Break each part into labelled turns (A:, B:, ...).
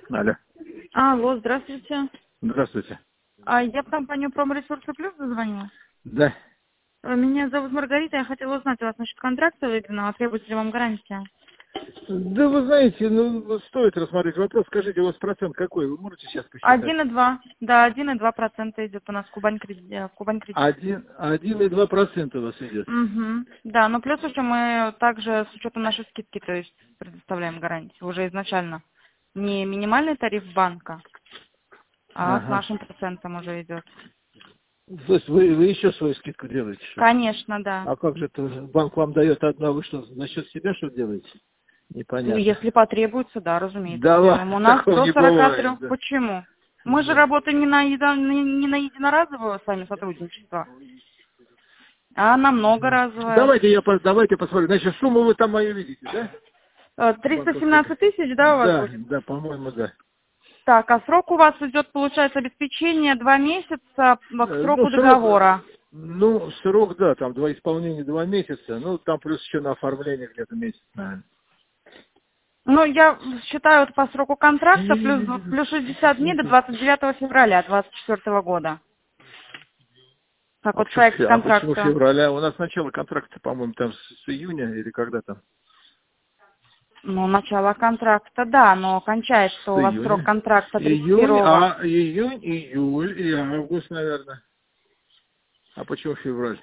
A: Алло.
B: Алло, здравствуйте.
A: Здравствуйте.
B: Я в компанию Промресурсы Плюс зазвонила.
A: Да.
B: Меня зовут Маргарита, я хотела узнать у вас насчет контракта выигранного, требуется ли вам гарантия?
A: Да вы знаете, ну стоит рассмотреть вопрос. Скажите, у вас процент какой? Вы можете сейчас посчитать?
B: 1,2. Да, 1,2% идет у нас в Кубань кредит.
A: 1,2% у вас идет.
B: Угу. Да, но плюс еще мы также с учетом нашей скидки, то есть предоставляем гарантию уже изначально. Не минимальный тариф банка, а с
A: Ага.
B: нашим процентом уже идет.
A: То есть вы еще свою скидку делаете, что ли?
B: Конечно, да.
A: А как же это? Банк вам дает одна, вы что, за счет себя что делаете?
B: Ну,
A: Непонятно.
B: если потребуется, да, разумеется,
A: Да
B: сделаем.
A: ладно,
B: У нас
A: такого
B: до
A: не
B: 43.
A: бывает, да.
B: Почему? Мы же
A: Да.
B: работаем не на единоразовое с вами сотрудничество, а на многоразовое.
A: Давайте посмотрим. Значит, сумму вы там мою видите, да? Банковская.
B: 317 тысяч, да, у вас будет?
A: Да, по-моему, да.
B: Так, а срок у вас идет, получается, обеспечение 2 месяца к
A: Ну,
B: сроку договора.
A: срок, да, там два исполнения 2 месяца, ну, там плюс еще на оформление где-то месяц, наверное.
B: Ну, я считаю, вот по сроку контракта плюс 60 дней до 29 февраля 2024 года. Как вот проект
A: А почему
B: контракта.
A: февраля? У нас начало контракта, по-моему, там с июня или когда там?
B: Ну, начало контракта, да, но кончается
A: С
B: у вас срок
A: июня.
B: контракта
A: Июнь,
B: 31-го.
A: июль и август, наверное. А почему февраль?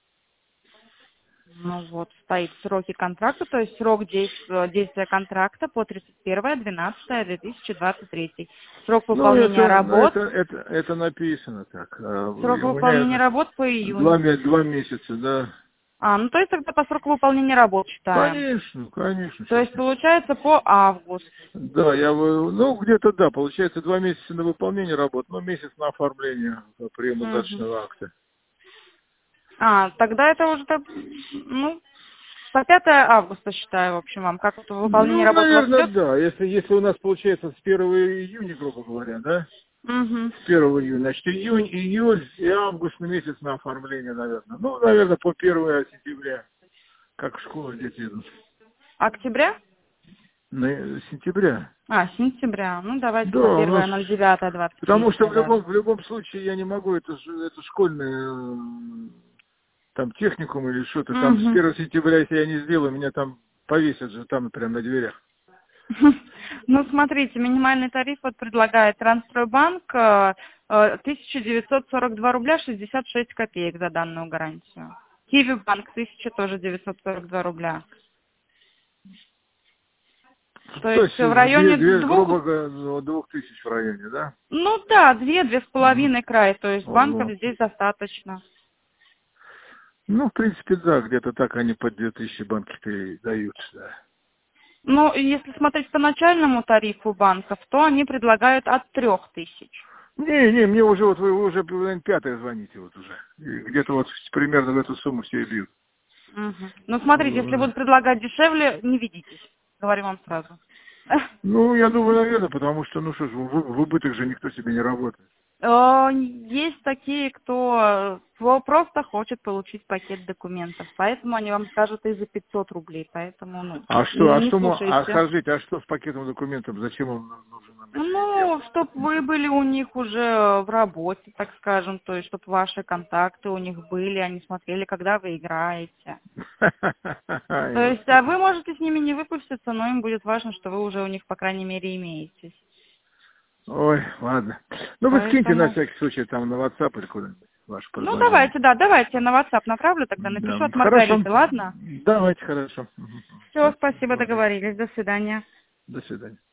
B: Ну вот, стоит сроки контракта, то есть срок действия контракта по 31.12.2023. Срок
A: Ну,
B: выполнения работ,
A: это написано так. У
B: срок
A: меня
B: выполнения
A: это
B: работ по июнь.
A: 2 месяца, да.
B: Ну то есть тогда по сроку выполнения работ считаем.
A: Конечно,
B: То есть
A: честно.
B: получается по август.
A: Да, ну, где-то да, получается 2 месяца на выполнение работ, но месяц на оформление приема
B: Мгм.
A: дачного акта.
B: Тогда это уже, ну, по 5 августа считаю, в общем, вам. Как вот выполнение
A: Ну,
B: работ у вас
A: наверное,
B: идет?
A: да. Если у нас получается с 1 июня, грубо говоря, да?
B: Угу.
A: С 1 июня, значит, июнь, июль и август на месяц на оформление, наверное. Ну, наверное, по 1 сентября, как в школу дети идут.
B: Октября?
A: Сентября.
B: Сентября. Ну, давайте
A: Да,
B: на
A: у нас,
B: 1.09.23
A: потому что
B: даже.
A: в любом случае я не могу, это школьный, там, техникум или что-то, там с
B: Угу.
A: 1 сентября, если я не сделаю, меня там повесят же там прямо на дверях.
B: Ну, смотрите, минимальный тариф вот предлагает Трансстройбанк 1942 рубля 66 копеек за данную гарантию. Киви банк 1942 рубля. То
A: То
B: есть
A: есть
B: в районе
A: грубо
B: двух,
A: говоря, 2000 в районе, да?
B: ну да, 2-2,5
A: Мгм.
B: край. То есть банков
A: Вот.
B: здесь достаточно.
A: Ну, в принципе, да, где-то так они по 2000 банки-то и дают, да.
B: Но если смотреть по начальному тарифу банков, то они предлагают от 3000.
A: Не, мне уже вот вы уже, наверное, пятое звоните вот уже. И где-то вот примерно в эту сумму все и бьют.
B: Мгм. Ну, смотрите, если будут предлагать дешевле, не ведитесь. Говорю вам сразу.
A: Ну, я думаю, наверное, потому что, ну что ж, в убыток же никто себе не работает.
B: Есть такие, кто просто хочет получить пакет документов, поэтому они вам скажут и за 500 рублей, поэтому, не слушайте.
A: Скажите, а что с пакетом документов, зачем он нужен нам, если не делать?
B: Ну, чтобы вы были у них уже в работе, так скажем, то есть, чтобы ваши контакты у них были, они смотрели, когда вы играете. То есть, а вы можете с ними не выпуститься, но им будет важно, что вы уже у них, по крайней мере, имеетесь.
A: Ой, ладно. Ну, вы скиньте на
B: Поэтому...
A: всякий случай там на WhatsApp или куда-нибудь ваше
B: Ну,
A: предложение.
B: давайте я на WhatsApp направлю, тогда
A: Да.
B: напишу от
A: Хорошо.
B: Маргариты, ладно?
A: Давайте, хорошо.
B: Все,
A: Все,
B: спасибо,
A: договорились.
B: договорились. До свидания.
A: До свидания.